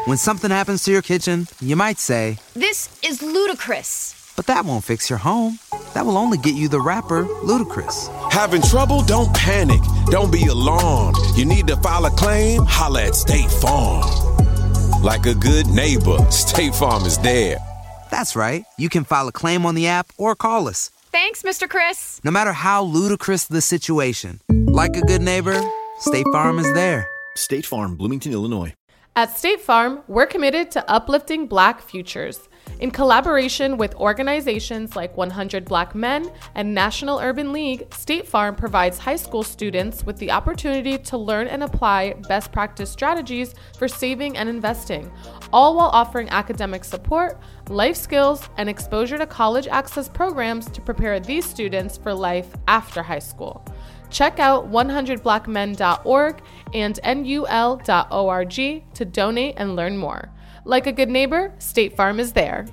When something happens to your kitchen, you might say, "This is ludicrous." but that won't fix your home. That will only get you the rapper, Ludacris. Having trouble? Don't panic. Don't be alarmed. You need to file a claim? Holla at State Farm. Like a good neighbor, State Farm is there. That's right. You can file a claim on the app or call us. Thanks, Mr. Chris. No matter how ludicrous the situation, like a good neighbor, State Farm is there. State Farm, Bloomington, Illinois. At State Farm, we're committed to uplifting Black futures. In collaboration with organizations like 100 Black Men and National Urban League, State Farm provides high school students with the opportunity to learn and apply best practice strategies for saving and investing, all while offering academic support, life skills, and exposure to college access programs to prepare these students for life after high school. Check out 100blackmen.org and nul.org to donate and learn more. Like a good neighbor, State Farm is there.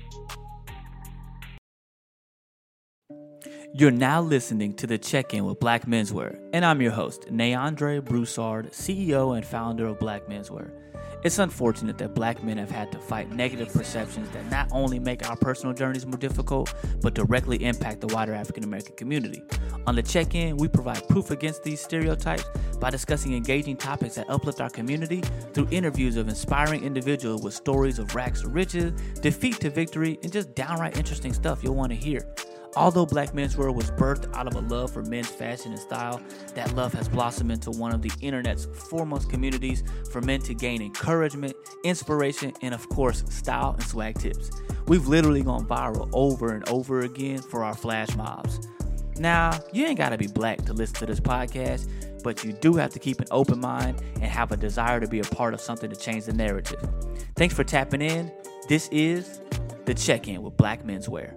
You're now listening to The Check-In with Black Menswear, and I'm your host, Neandre Broussard, CEO and founder of Black Menswear. It's unfortunate that Black men have had to fight negative perceptions that not only make our personal journeys more difficult, but directly impact the wider African American community. On The Check-In, we provide proof against these stereotypes by discussing engaging topics that uplift our community through interviews of inspiring individuals with stories of rags to riches, defeat to victory, and just downright interesting stuff you'll want to hear. Although Black Menswear was birthed out of a love for men's fashion and style, that love has blossomed into one of the internet's foremost communities for men to gain encouragement, inspiration, and of course, style and swag tips. We've literally gone viral over and over again for our flash mobs. Now, you ain't gotta be Black to listen to this podcast, but you do have to keep an open mind and have a desire to be a part of something to change the narrative. Thanks for tapping in. This is The Check-In with Black Menswear.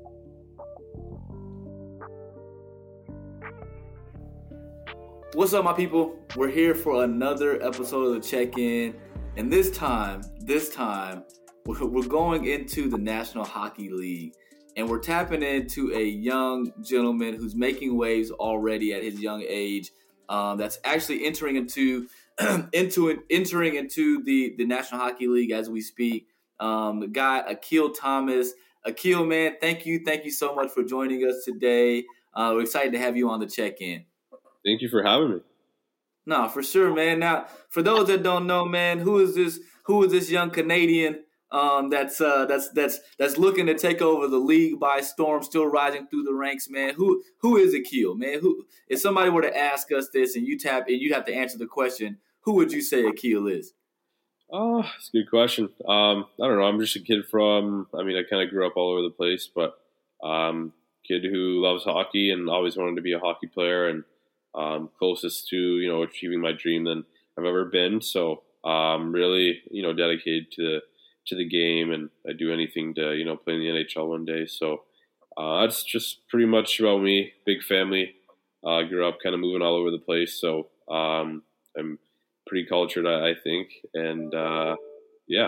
What's up, my people? We're here for another episode of The Check-In, and this time, we're going into the National Hockey League, and we're tapping into a young gentleman who's making waves already at his young age. That's actually entering into the National Hockey League as we speak. The guy, Akil Thomas. Akil, man, thank you so much for joining us today. We're excited to have you on The Check-In. Thank you for having me. No, for sure, man. Now, for those that don't know, man, who is this young Canadian that's looking to take over the league by storm, still rising through the ranks, man? Who is Akil, man? Who, if somebody were to ask us this and you'd have to answer the question, who would you say Akil is? Oh, that's a good question. I don't know. I'm just a kid I kind of grew up all over the place, but kid who loves hockey and always wanted to be a hockey player, and closest to, achieving my dream than I've ever been. So, really, dedicated to the game, and I do anything to, play in the NHL one day. So, that's just pretty much about me. Big family, grew up kind of moving all over the place. So, I'm pretty cultured, I think. And, yeah.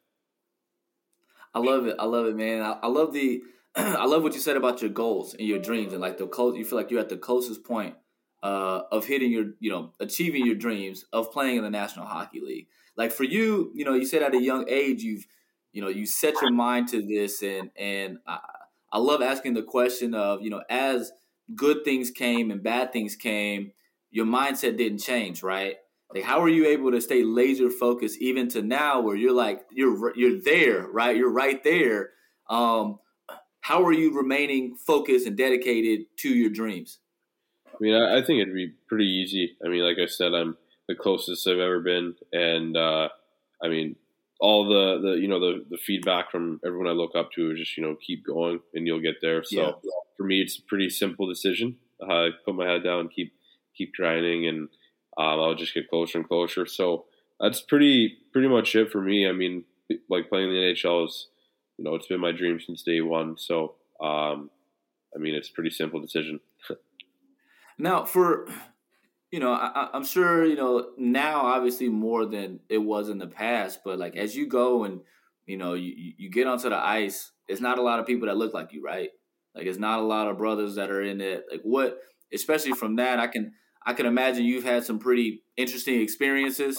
I love it, man. I love I love what you said about your goals and your dreams, and like you feel like you're at the closest point of hitting achieving your dreams of playing in the National Hockey League. Like for you, you said at a young age, you set your mind to this, and I love asking the question of, as good things came and bad things came, your mindset didn't change, right? Like, how are you able to stay laser focused even to now, where you're like, you're there, right? You're right there. How are you remaining focused and dedicated to your dreams? I think it'd be pretty easy. Like I said, I'm the closest I've ever been, and all the feedback from everyone I look up to is just keep going and you'll get there. So for me, it's a pretty simple decision. I put my head down, keep grinding, and I'll just get closer and closer. So that's pretty much it for me. Like playing in the NHL is, it's been my dream since day one. So it's a pretty simple decision. Now, I'm sure, now obviously more than it was in the past, but like as you go and, you get onto the ice, it's not a lot of people that look like you, right? Like it's not a lot of brothers that are in it. Like especially from that, I can imagine you've had some pretty interesting experiences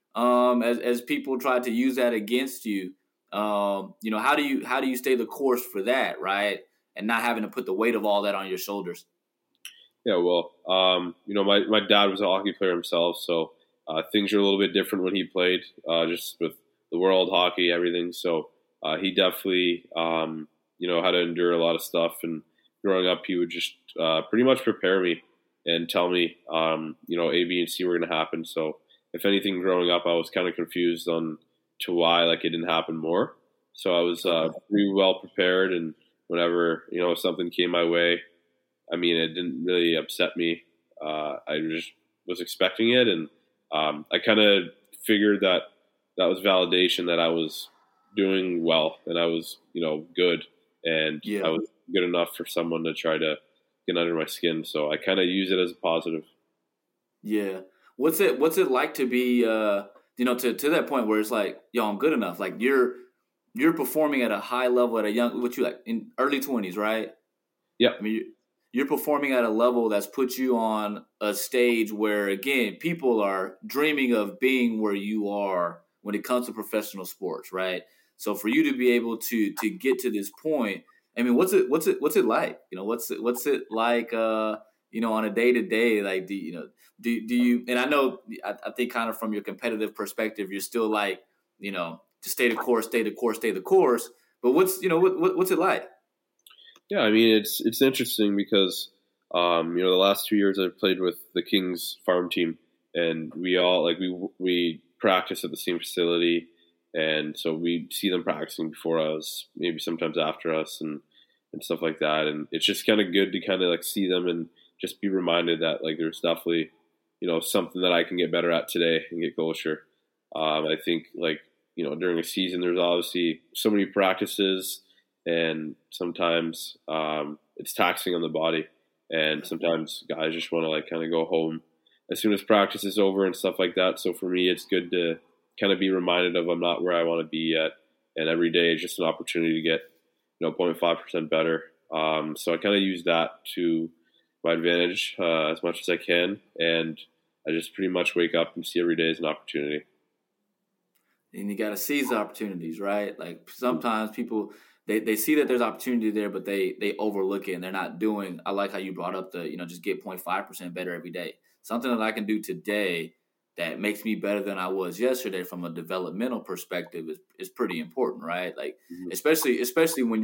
as people try to use that against you. You know, how do you stay the course for that, right? And not having to put the weight of all that on your shoulders. Yeah, well, you know, my dad was a hockey player himself, so things are a little bit different when he played, just with the world hockey, everything. So he definitely, you know, had to endure a lot of stuff. And growing up, he would just pretty much prepare me and tell me, you know, A, B, and C were going to happen. So if anything, growing up, I was kind of confused on to why like it didn't happen more. So I was pretty well prepared, and whenever, you know, something came my way, I mean, it didn't really upset me. I just was expecting it, and I kind of figured that was validation that I was doing well and I was, you know, good, and I was good enough for someone to try to get under my skin. So I kind of use it as a positive. Yeah. What's it like to be, you know, to that point where it's like, yo, I'm good enough. Like you're performing at a high level at a young, what you like in early 20s, right? Yeah. I mean, you're performing at a level that's put you on a stage where, again, people are dreaming of being where you are when it comes to professional sports, right? So for you to be able to get to this point, I mean, what's it like? You know, what's it like? You know, on a day to day, like, do you? And I know, I think kind of from your competitive perspective, you're still like, you know, to stay the course. But what's it like? Yeah, I mean, it's interesting because, you know, the last 2 years I've played with the Kings farm team, and we all like we practice at the same facility, and so we see them practicing before us, maybe sometimes after us, and stuff like that. And it's just kind of good to kind of like see them and just be reminded that like there's definitely, you know, something that I can get better at today and get closer. I think like, you know, during a season, there's obviously so many practices, and sometimes it's taxing on the body, and sometimes guys just want to like kind of go home as soon as practice is over and stuff like that. So for me, it's good to kind of be reminded of I'm not where I want to be yet, and every day is just an opportunity to get, you know, 0.5% better. So I kind of use that to my advantage as much as I can, and I just pretty much wake up and see every day as an opportunity. And you got to seize the opportunities, right? Like sometimes people they see that there's opportunity there, but they overlook it and they're not doing. I like how you brought up the, you know, just get 0.5% better every day. Something that I can do today that makes me better than I was yesterday from a developmental perspective is pretty important, right? Like especially when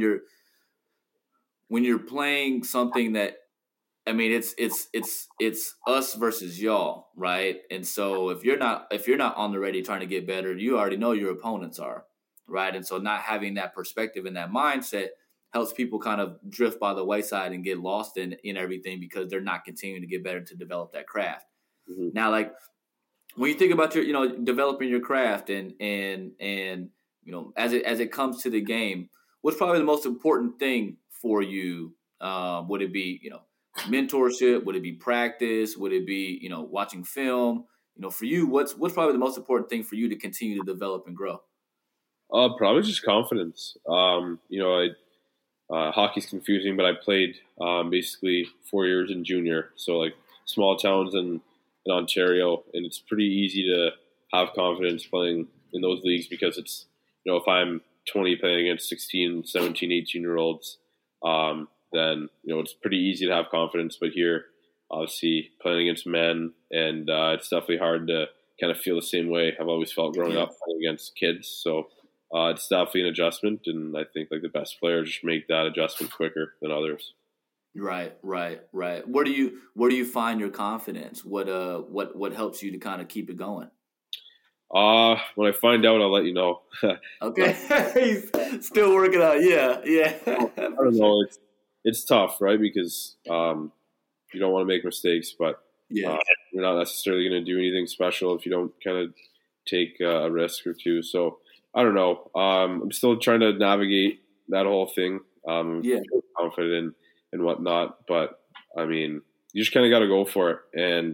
you're playing something that, I mean, it's us versus y'all, right? And so if you're not on the ready trying to get better, you already know your opponents are, right? And so not having that perspective and that mindset helps people kind of drift by the wayside and get lost in everything because they're not continuing to get better to develop that craft. Mm-hmm. Now, like when you think about your, you know, developing your craft and you know, as it comes to the game, what's probably the most important thing for you? Would it be, you know, mentorship? Would it be practice? Would it be, you know, watching film? You know, for you, what's probably the most important thing for you to continue to develop and grow? Probably just confidence. You know, hockey's confusing, but I played basically 4 years in junior, so like small towns in Ontario, and it's pretty easy to have confidence playing in those leagues because it's, you know, if I'm 20 playing against 16, 17, 18-year-olds, then, you know, it's pretty easy to have confidence. But here, obviously, playing against men, and it's definitely hard to kind of feel the same way I've always felt growing up playing against kids. So it's definitely an adjustment, and I think like the best players just make that adjustment quicker than others. Right. Where do you find your confidence? What helps you to kind of keep it going? When I find out, I'll let you know. Okay. He's still working on it. Yeah. I don't know. It's tough, right? Because you don't want to make mistakes, but you're not necessarily going to do anything special if you don't kind of take a risk or two. So I don't know. I'm still trying to navigate that whole thing. Confident and whatnot, but I mean, you just kind of got to go for it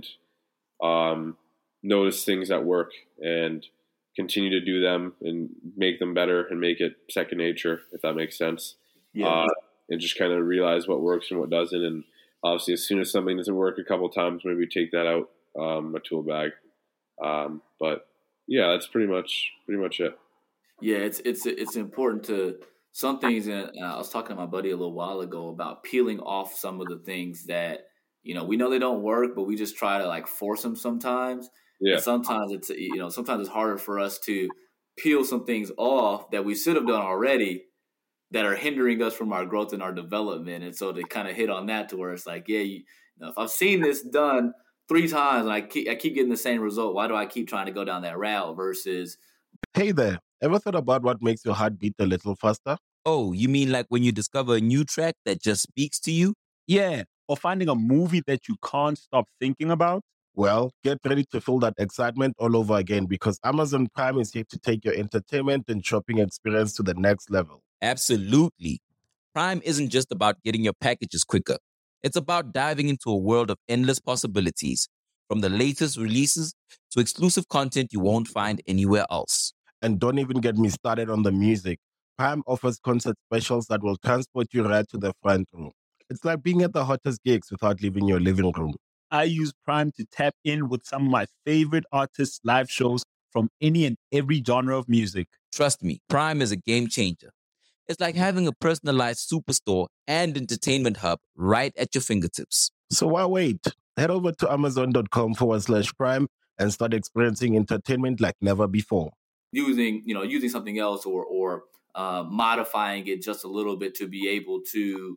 and notice things that work and continue to do them and make them better and make it second nature, if that makes sense. And just kind of realize what works and what doesn't. And obviously, as soon as something doesn't work a couple of times, maybe take that out my tool bag. But yeah, that's pretty much it. Yeah, it's important to some things. And I was talking to my buddy a little while ago about peeling off some of the things that we know they don't work, but we just try to like force them sometimes. Yeah. And sometimes sometimes it's harder for us to peel some things off that we should have done already that are hindering us from our growth and our development. And so to kind of hit on that to where it's like, yeah, if I've seen this done 3 times and I keep getting the same result, why do I keep trying to go down that route versus Hey there, ever thought about what makes your heart beat a little faster? Oh, you mean like when you discover a new track that just speaks to you? Yeah, or finding a movie that you can't stop thinking about? Well, get ready to feel that excitement all over again because Amazon Prime is here to take your entertainment and shopping experience to the next level. Absolutely. Prime isn't just about getting your packages quicker. It's about diving into a world of endless possibilities, from the latest releases to exclusive content you won't find anywhere else. And don't even get me started on the music. Prime offers concert specials that will transport you right to the front row. It's like being at the hottest gigs without leaving your living room. I use Prime to tap in with some of my favorite artists' live shows from any and every genre of music. Trust me, Prime is a game changer. It's like having a personalized superstore and entertainment hub right at your fingertips. So why wait? Head over to amazon.com/Prime and start experiencing entertainment like never before. using something else or modifying it just a little bit to be able to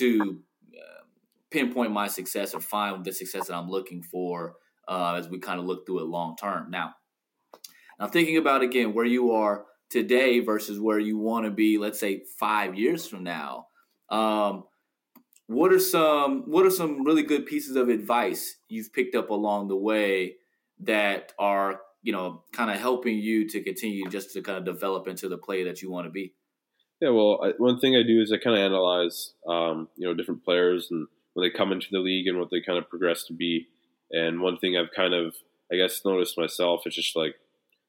pinpoint my success or find the success that I'm looking for as we kind of look through it long term. Now thinking about again where you are today versus where you want to be, let's say 5 years from now. What are some really good pieces of advice you've picked up along the way that are kind of helping you to continue just to kind of develop into the player that you want to be? Yeah, well, one thing I do is I kind of analyze, different players and when they come into the league and what they kind of progress to be. And one thing I've kind of, I guess, noticed myself is just like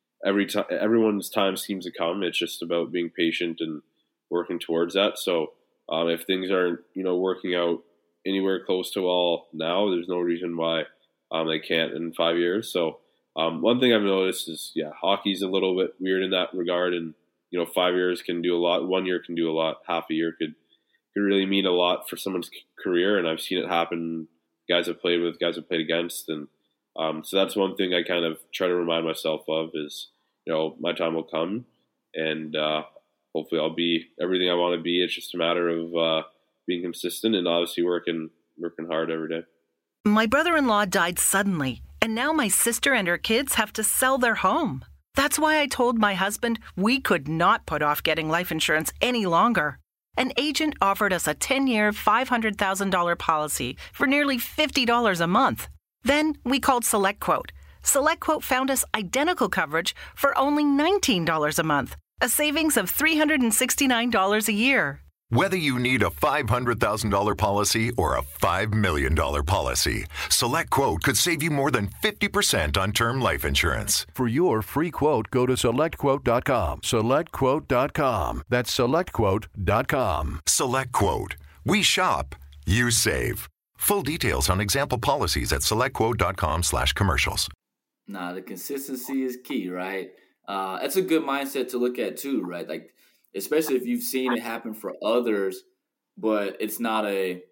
everyone's time seems to come. It's just about being patient and working towards that. So if things aren't, working out anywhere close to well now, there's no reason why they can't in 5 years. So one thing I've noticed is, hockey's a little bit weird in that regard. And, 5 years can do a lot. 1 year can do a lot. Half a year could really mean a lot for someone's career. And I've seen it happen. Guys I've played with, guys I've played against. And so that's one thing I kind of try to remind myself of is, my time will come. And hopefully I'll be everything I want to be. It's just a matter of being consistent and obviously working hard every day. My brother-in-law died suddenly, and now my sister and her kids have to sell their home. That's why I told my husband we could not put off getting life insurance any longer. An agent offered us a 10-year, $500,000 policy for nearly $50 a month. Then we called SelectQuote. SelectQuote found us identical coverage for only $19 a month, a savings of $369 a year. Whether you need a $500,000 policy or a $5 million policy, SelectQuote could save you more than 50% on term life insurance. For your free quote, go to SelectQuote.com. SelectQuote.com. That's SelectQuote.com. SelectQuote. We shop. You save. Full details on example policies at SelectQuote.com/commercials. The consistency is key, right? That's a good mindset to look at too, right? Like, especially if you've seen it happen for others, but it's not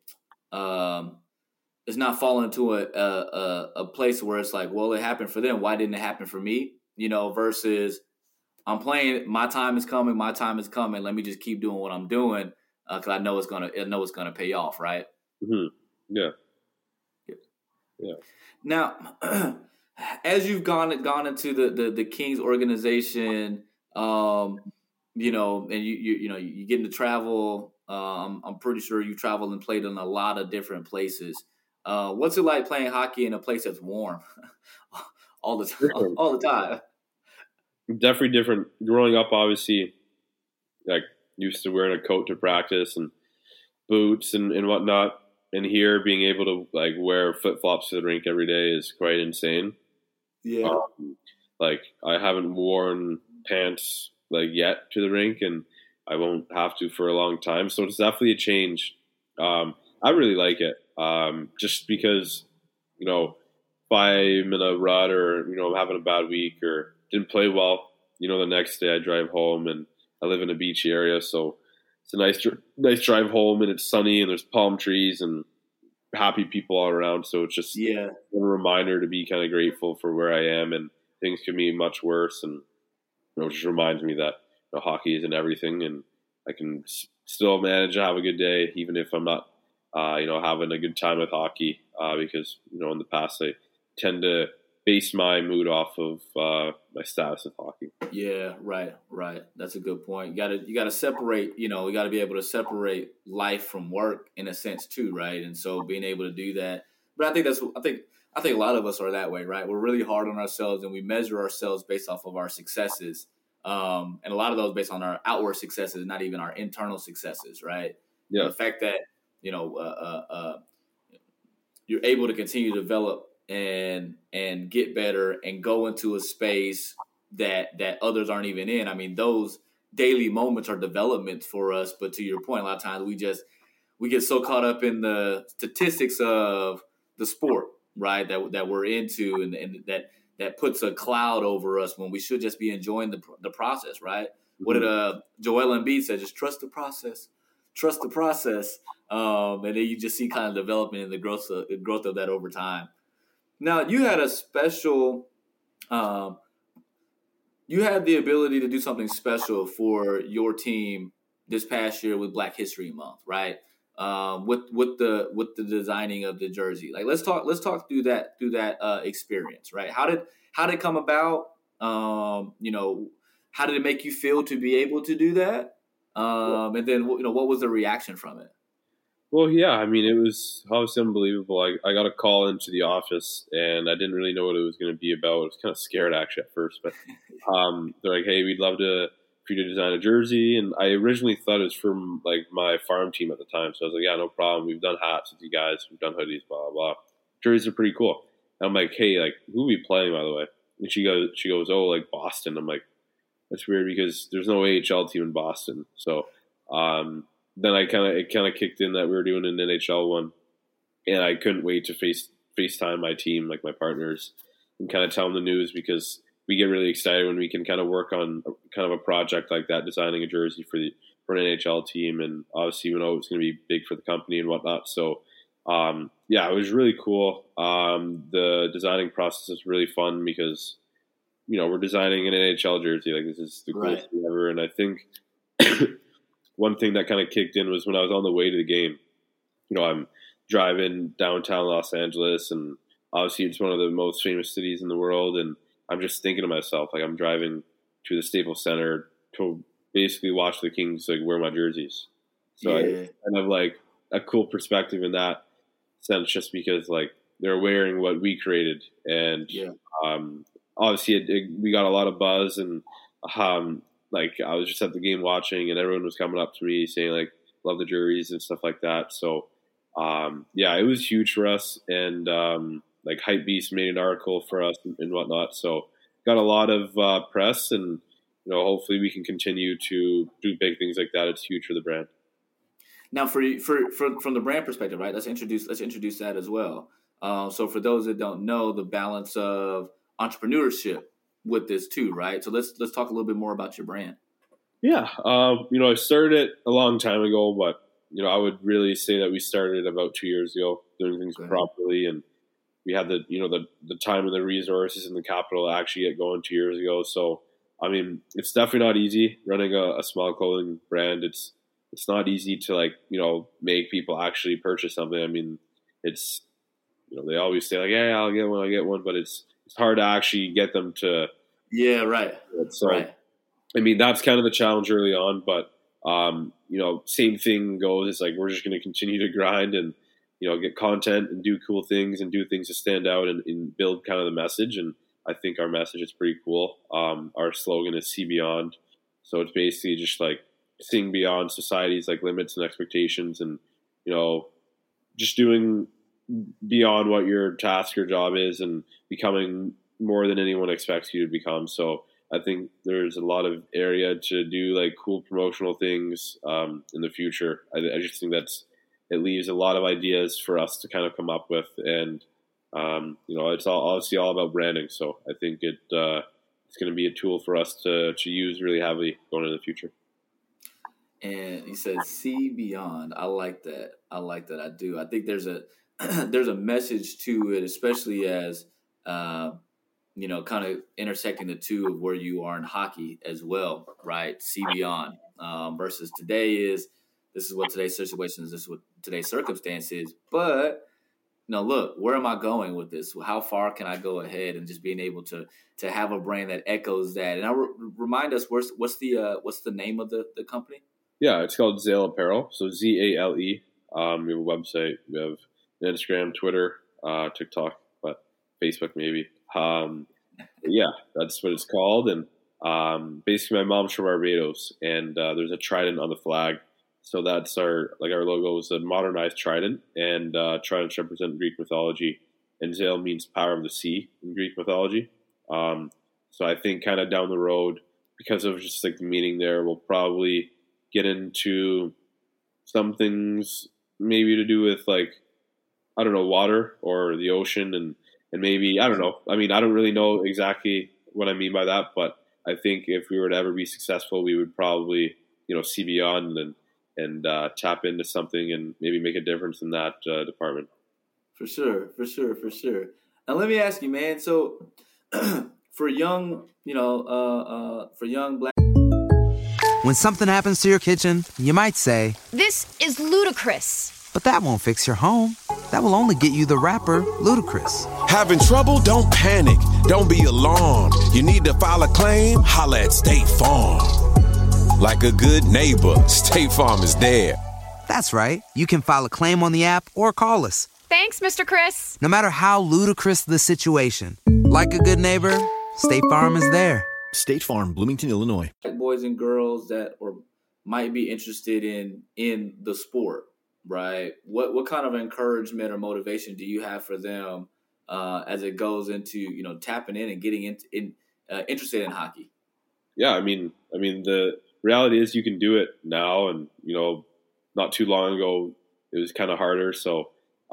falling into a place where it's like, well, it happened for them. Why didn't it happen for me? Versus I'm playing, my time is coming. Let me just keep doing what I'm doing. Cause I know it's going to pay off. Right. Mm-hmm. Yeah. Now, as you've gone into the Kings organization, and you get into travel. I'm pretty sure you traveled and played in a lot of different places. What's it like playing hockey in a place that's warm all the time? Definitely different. Growing up, obviously, like used to wearing a coat to practice and boots and whatnot. And here, being able to like wear flip flops to the rink every day is quite insane. Yeah. Like I haven't worn pants like yet to the rink, and I won't have to for a long time. So it's definitely a change. I really like it. Just because, if I'm in a rut or, I'm having a bad week or didn't play well, the next day I drive home, and I live in a beachy area, so it's a nice drive home, and it's sunny, and there's palm trees and happy people all around. So it's just a reminder to be kind of grateful for where I am, and things could be much worse. And it just reminds me that hockey isn't everything, and I can still manage to have a good day, even if I'm not, having a good time with hockey, because, in the past I tend to base my mood off of my status of hockey. Yeah, right. That's a good point. You gotta separate, we got to be able to separate life from work in a sense too, right? And so being able to do that. But I think a lot of us are that way, right? We're really hard on ourselves, and we measure ourselves based off of our successes. And a lot of those based on our outward successes, not even our internal successes, right? Yeah. The fact that, you're able to continue to develop and get better and go into a space that others aren't even in. I mean, those daily moments are development for us. But to your point, a lot of times we get so caught up in the statistics of the sport, right? That we're into, and that puts a cloud over us when we should just be enjoying the process, right? Mm-hmm. What did Joel Embiid say? Just trust the process. Trust the process. And then you just see kind of development and the growth of that over time. Now, you had a special you had the ability to do something special for your team this past year with Black History Month, right? With the designing of the jersey. Like, let's talk through that experience, right? How did it come about? How did it make you feel to be able to do that? And then, what was the reaction from it? Well, yeah, I mean, it was obviously unbelievable. I got a call into the office, and I didn't really know what it was going to be about. I was kind of scared, actually, at first. But they're like, hey, we'd love for you to design a jersey. And I originally thought it was from, my farm team at the time. So I was like, yeah, no problem. We've done hats with you guys. We've done hoodies, blah, blah, blah. Jerseys are pretty cool. And I'm like, hey, who are we playing, by the way? And she goes, oh, Boston. I'm like, that's weird because there's no AHL team in Boston. So then it kind of kicked in that we were doing an NHL one, and I couldn't wait to FaceTime my team, my partners, and kind of tell them the news, because we get really excited when we can kind of work on kind of a project like that, designing a jersey for an NHL team, and obviously it's going to be big for the company and whatnot. So it was really cool. The designing process was really fun because we're designing an NHL jersey. This is the coolest thing ever, and I think. One thing that kind of kicked in was when I was on the way to the game. I'm driving downtown Los Angeles, and obviously it's one of the most famous cities in the world. And I'm just thinking to myself, I'm driving to the Staples Center to basically watch the Kings wear my jerseys. So I kind of a cool perspective in that sense, just because they're wearing what we created, and obviously we got a lot of buzz, and I was just at the game watching, and everyone was coming up to me saying love the jerseys and stuff like that. So it was huge for us, and Hypebeast made an article for us and whatnot. So got a lot of press, and hopefully we can continue to do big things like that. It's huge for the brand. Now, from the brand perspective, right? Let's introduce that as well. So for those that don't know, the balance of entrepreneurship with this too, right? So let's talk a little bit more about your brand. Yeah, I started it a long time ago, but I would really say that we started about 2 years ago, doing things properly, and we had the time and the resources and the capital to actually get going 2 years ago. So I mean, it's definitely not easy running a small clothing brand. It's not easy to make people actually purchase something. I mean, it's they always say yeah, I'll get one, but it's hard to actually get them to. Yeah, right. So, right. I mean, that's kind of the challenge early on, but same thing goes. It's we're just going to continue to grind and get content and do cool things and do things to stand out and build kind of the message. And I think our message is pretty cool. Our slogan is "See Beyond," so it's basically just seeing beyond society's limits and expectations, and just doing beyond what your task or job is and becoming more than anyone expects you to become. So I think there's a lot of area to do cool promotional things in the future. I just think it leaves a lot of ideas for us to kind of come up with, and it's obviously all about branding. So I think it's it's going to be a tool for us to use really heavily going into the future. And you said see beyond. I like that. I do. I think there's a there's a message to it, especially as kind of intersecting the two of where you are in hockey as well, right? See beyond versus this is what today's situation is. This is what today's circumstance is. But look, where am I going with this? How far can I go ahead, and just being able to have a brand that echoes that? And remind us, what's the name of the company? Yeah, it's called Zale Apparel. So ZALE. We have a website. We have Instagram, Twitter, TikTok, but Facebook maybe. Yeah, that's what it's called. And basically, my mom's from Barbados, and there's a trident on the flag. So that's our logo is a modernized trident, and tridents represent Greek mythology, and Zale means power of the sea in Greek mythology. So I think kind of down the road, because of just like the meaning there, we'll probably get into some things maybe to do with water or the ocean and maybe, I don't know. I mean, I don't really know exactly what I mean by that, but I think if we were to ever be successful, we would probably, see beyond and tap into something and maybe make a difference in that department. For sure. Now let me ask you, man. So for young Black. When something happens to your kitchen, you might say, "This is ludicrous." But that won't fix your home. That will only get you the rapper, Ludacris. Having trouble? Don't panic. Don't be alarmed. You need to file a claim? Holla at State Farm. Like a good neighbor, State Farm is there. That's right. You can file a claim on the app or call us. Thanks, Mr. Chris. No matter how ludicrous the situation, like a good neighbor, State Farm is there. State Farm, Bloomington, Illinois. Boys and girls that might be interested in the sport, right? What kind of encouragement or motivation do you have for them as it goes into tapping in and getting interested in hockey? Yeah, I mean the reality is you can do it now, and not too long ago it was kind of harder. So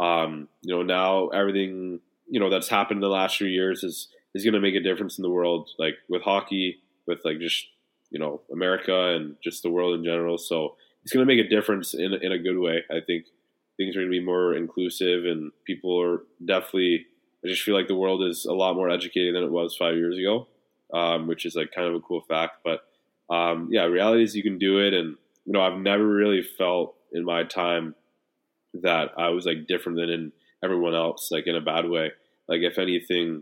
now everything that's happened in the last few years is going to make a difference in the world, like with hockey, with just America and just the world in general. So it's going to make a difference in a good way. I think things are going to be more inclusive, and people are definitely. I just feel like the world is a lot more educated than it was 5 years ago, which is kind of a cool fact. But reality is you can do it, and I've never really felt in my time that I was different than in everyone else, in a bad way. If anything,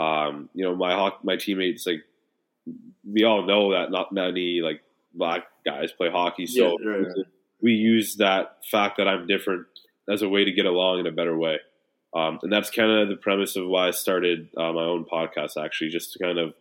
my teammates, we all know that not many black guys play hockey, so we use that fact that I'm different as a way to get along in a better way. And that's kind of the premise of why I started my own podcast, actually, just to kind of,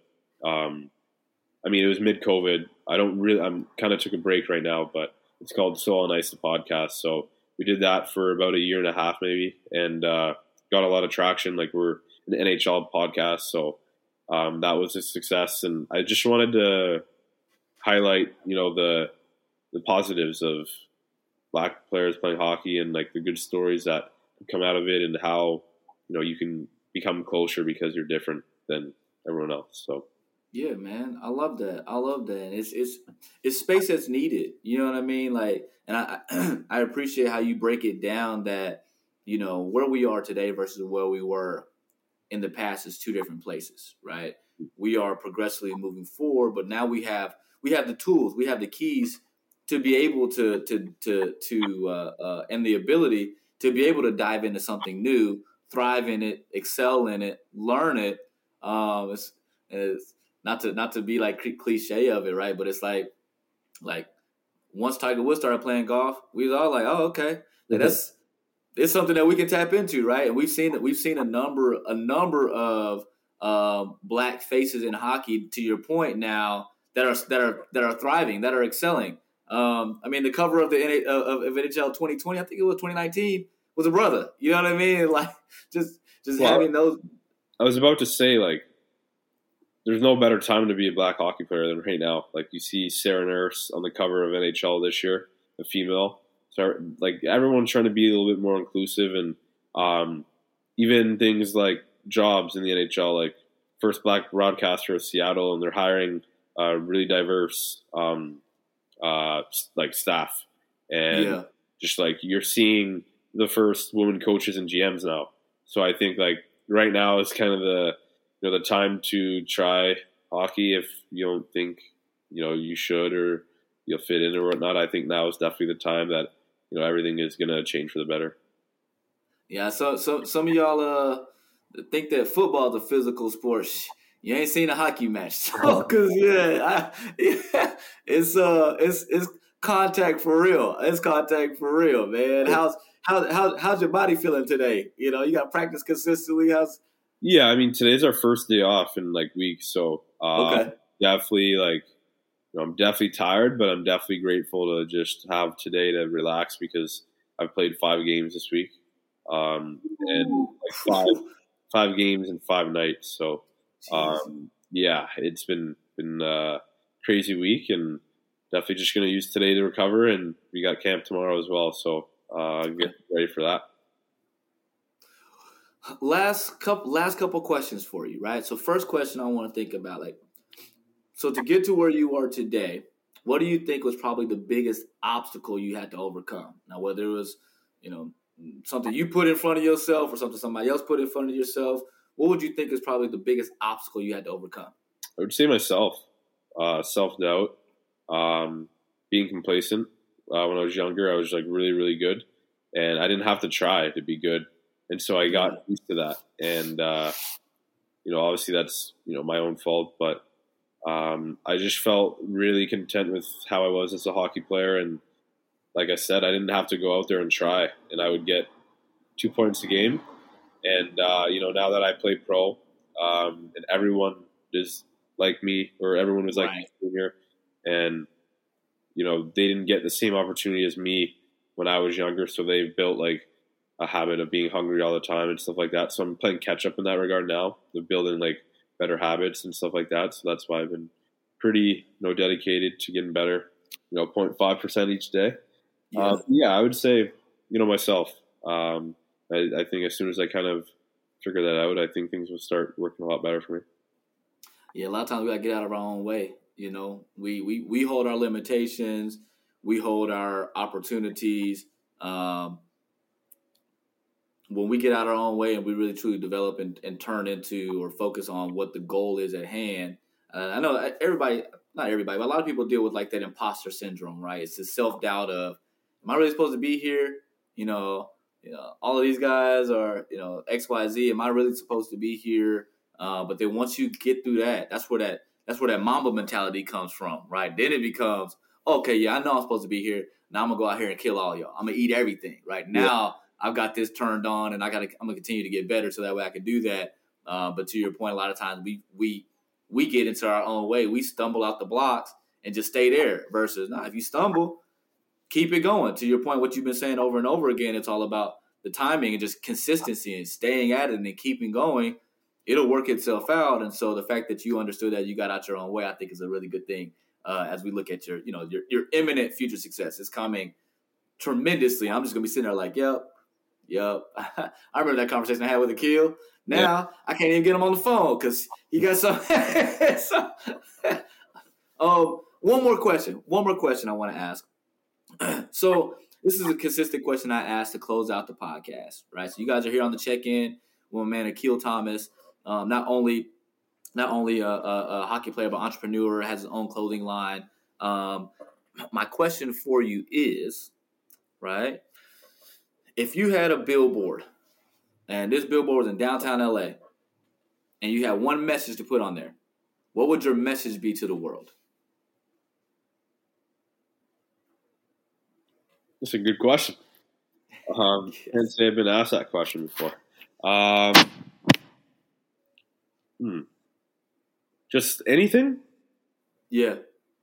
it was mid-COVID. I'm kind of took a break right now, but it's called So on Ice, the podcast. So we did that for about a year and a half maybe, and got a lot of traction. We're an NHL podcast, so that was a success. And I just wanted to highlight, the positives of black players playing hockey and the good stories that come out of it, and how you can become closer because you're different than everyone else. So yeah, man, I love that. And it's space that's needed. You know what I mean? And I appreciate how you break it down that where we are today versus where we were in the past is two different places, right? We are progressively moving forward, but now we have the tools, we have the keys to be able to and the ability to be able to dive into something new, thrive in it, excel in it, learn it. It's not to be cliche of it, right? But it's like once Tiger Woods started playing golf, we was all like, oh, okay, it's something that we can tap into, right? And we've seen a number of black faces in hockey, to your point now, that are thriving, that are excelling. The cover of the of NHL 2020, I think it was 2019, was a brother. You know what I mean? Just having those. I was about to say, there's no better time to be a black hockey player than right now. You see Sarah Nurse on the cover of NHL this year, a female. So everyone's trying to be a little bit more inclusive, and even things like jobs in the NHL, first black broadcaster of Seattle, and they're hiring really diverse like staff, and just like you're seeing the first women coaches and GMs now. So I think like right now is kind of the time to try hockey if you don't think you should or you'll fit in or whatnot. I think now is definitely the time that everything is going to change for the better. Yeah, so some of y'all think that football is a physical sport. You ain't seen a hockey match, because it's contact for real. It's contact for real, man. How's your body feeling today? You got practice consistently. Yeah, I mean today's our first day off in like weeks, so definitely like I'm definitely tired, but I'm definitely grateful to just have today to relax because I've played 5 games this week, and like five games in 5 nights. So it's been a crazy week, and definitely just going to use today to recover. And we got camp tomorrow as well, so get ready for that. Last couple questions for you, right? So first question I want to think about, like, so to get to where you are today, what do you think was probably the biggest obstacle you had to overcome? Now, whether it was, something you put in front of yourself or something somebody else put in front of yourself, what would you think is probably the biggest obstacle you had to overcome? I would say myself, self-doubt, being complacent. When I was younger, I was like really, really good, and I didn't have to try to be good. And so I got used to that. And, obviously that's, my own fault, but I just felt really content with how I was as a hockey player. And like I said, I didn't have to go out there and try, and I would get 2 points a game. And, now that I play pro, and everyone is like me, or everyone was like me here, and, they didn't get the same opportunity as me when I was younger. So they built like a habit of being hungry all the time and stuff like that. So I'm playing catch up in that regard now. They're building like better habits and stuff like that. So that's why I've been pretty, dedicated to getting better, 0.5% each day. I would say, myself, I think as soon as I kind of figure that out, I think things will start working a lot better for me. Yeah, a lot of times we got to get out of our own way. We hold our limitations. We hold our opportunities. When we get out our own way and we really truly develop and turn into or focus on what the goal is at hand. I know not everybody, but a lot of people deal with like that imposter syndrome, right? It's the self-doubt of, am I really supposed to be here? All of these guys are, X, Y, Z. Am I really supposed to be here? But then once you get through that, that's where that Mamba mentality comes from, right? Then it becomes, okay, yeah, I know I'm supposed to be here. Now I'm gonna go out here and kill all y'all. I'm gonna eat everything, right? Now I've got this turned on, and I'm gonna continue to get better so that way I can do that. But to your point, a lot of times we get into our own way. We stumble out the blocks and just stay there. Versus, if you stumble, keep it going. To your point, what you've been saying over and over again, it's all about the timing and just consistency and staying at it and then keeping going. It'll work itself out. And so the fact that you understood that you got out your own way, I think is a really good thing. As we look at your imminent future success, it's coming tremendously. I'm just gonna be sitting there like, yep. I remember that conversation I had with Akil. Now I can't even get him on the phone because he got some. One more question I want to ask. So this is a consistent question I ask to close out the podcast, right? So you guys are here on the check-in with my man Akil Thomas. Not only a hockey player, but entrepreneur, has his own clothing line. My question for you is, right, if you had a billboard, and this billboard was in downtown LA, and you had one message to put on there, what would your message be to the world? That's a good question. Can't say I've been asked that question before. Just anything? Yeah.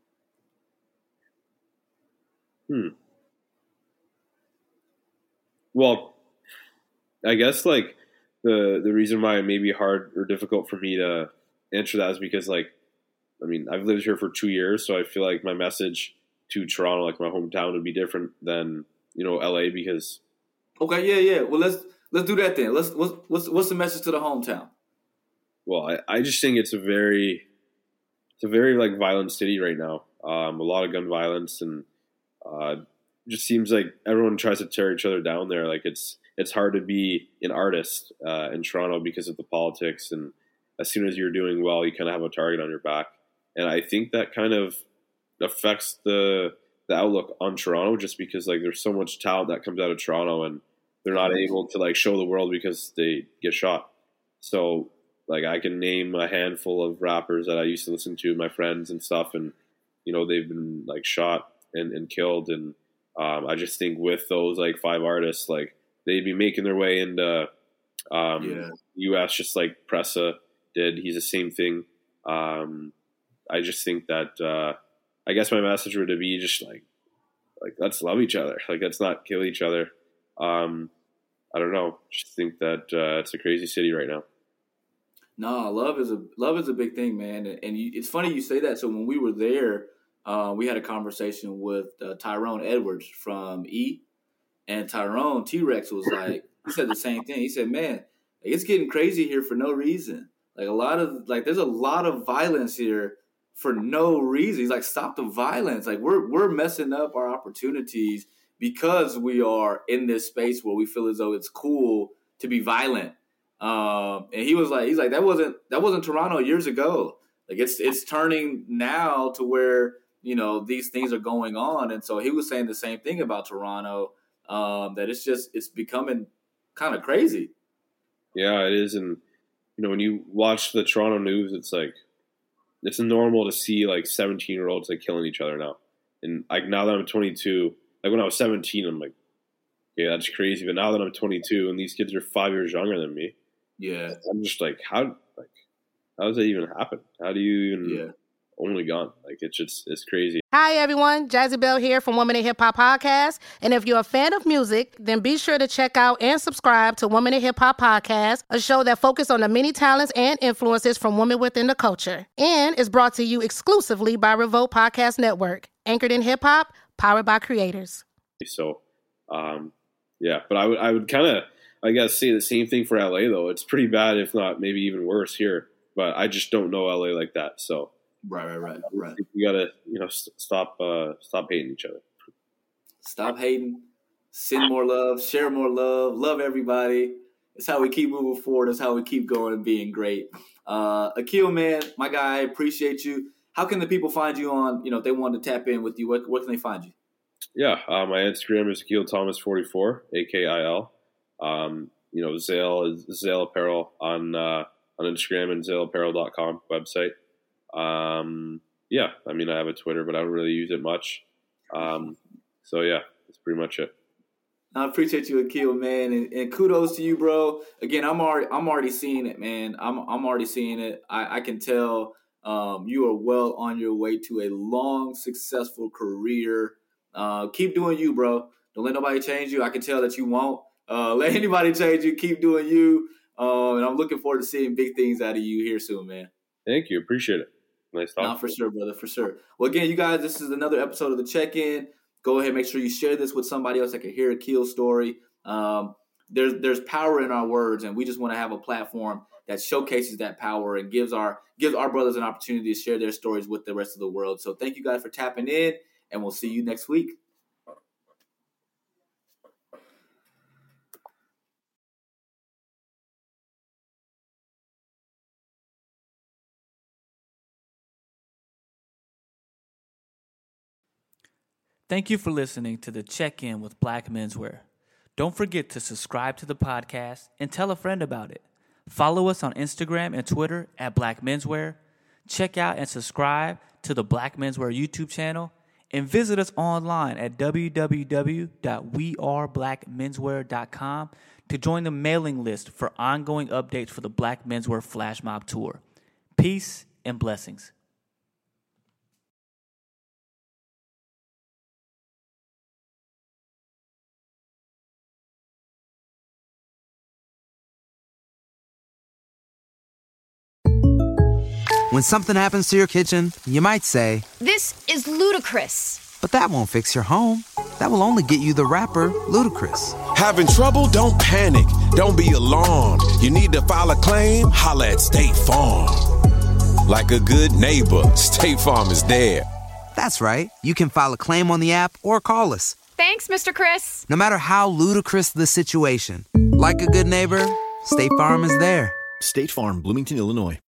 Well, I guess like the reason why it may be hard or difficult for me to answer that is because I've lived here for 2 years, so I feel like my message to Toronto, like my hometown, would be different than LA because. Okay, yeah. Well, let's do that then. What's the message to the hometown? Well, I just think it's a very like violent city right now. A lot of gun violence, and just seems like everyone tries to tear each other down there. Like it's hard to be an artist in Toronto because of the politics, and as soon as you're doing well, you kind of have a target on your back. And I think that kind of affects the outlook on Toronto, just because like there's so much talent that comes out of Toronto, and they're not able to like show the world because they get shot. So like I can name a handful of rappers that I used to listen to, my friends and stuff, and you know they've been like shot and killed. And I just think with those like 5 artists, like they'd be making their way into U.S. just like Pressa did. He's the same thing. I just think that I guess my message would be just like let's love each other. Like let's not kill each other. I don't know. Just think that it's a crazy city right now. No, love is a big thing, man. And it's funny you say that. So when we were there, we had a conversation with Tyrone Edwards from E, and Tyrone T-Rex was like, he said the same thing. He said, man, it's getting crazy here for no reason. Like there's a lot of violence here for no reason. He's like, stop the violence. Like we're messing up our opportunities because we are in this space where we feel as though it's cool to be violent. And he's like, that wasn't Toronto years ago. Like it's turning now to where, you know, these things are going on. And so he was saying the same thing about Toronto, that it's becoming kind of crazy. Yeah, it is. And, you know, when you watch the Toronto news, it's like, it's normal to see like 17-year-olds like killing each other now. And like now that I'm 22, like when I was 17, I'm like, okay, that's crazy. But now that I'm 22 and these kids are 5 years younger than me, yeah, I'm just like, how does that even happen? How do you even only gone? Like it's crazy. Hi everyone, Jazzy Bell here from Women in Hip Hop Podcast. And if you're a fan of music, then be sure to check out and subscribe to Women in Hip Hop Podcast, a show that focuses on the many talents and influences from women within the culture. And is brought to you exclusively by Revolt Podcast Network, anchored in hip hop, powered by creators. So, yeah, but I would kind of, I guess, say the same thing for LA though. It's pretty bad, if not maybe even worse here. But I just don't know LA like that. So. Right. You gotta, you know, stop hating each other. Stop hating. Send more love. Share more love. Love everybody. It's how we keep moving forward. It's how we keep going and being great. Akil, man, my guy, appreciate you. How can the people find you on? You know, if they want to tap in with you, where can they find you? Yeah, my Instagram is Akil Thomas 44, AKIL. You know, Zale is Zale Apparel on Instagram and ZaleApparel.com website. Yeah, I mean, I have a Twitter, but I don't really use it much. So yeah, that's pretty much it. I appreciate you, Akil, man, and kudos to you, bro. Again, I'm already seeing it, man. I'm already seeing it. I can tell you are well on your way to a long, successful career. Keep doing you, bro. Don't let nobody change you. I can tell that you won't let anybody change you. Keep doing you, and I'm looking forward to seeing big things out of you here soon, man. Thank you. Appreciate it. Nice talking. For sure, brother, for sure. Well, again, you guys, this is another episode of The Check-In. Go ahead, make sure you share this with somebody else that can hear Akil's story. There's power in our words, and we just want to have a platform that showcases that power and gives our brothers an opportunity to share their stories with the rest of the world. So thank you guys for tapping in, and we'll see you next week. Thank you for listening to the Check-In with Black Menswear. Don't forget to subscribe to the podcast and tell a friend about it. Follow us on Instagram and Twitter at Black Menswear. Check out and subscribe to the Black Menswear YouTube channel and visit us online at www.weareblackmenswear.com to join the mailing list for ongoing updates for the Black Menswear Flash Mob Tour. Peace and blessings. When something happens to your kitchen, you might say, "This is ludicrous." but that won't fix your home. that will only get you the rapper, Ludacris. Having trouble? Don't panic. Don't be alarmed. You need to file a claim? Holla at State Farm. Like a good neighbor, State Farm is there. That's right. You can file a claim on the app or call us. Thanks, Mr. Chris. No matter how ludicrous the situation, like a good neighbor, State Farm is there. State Farm, Bloomington, Illinois.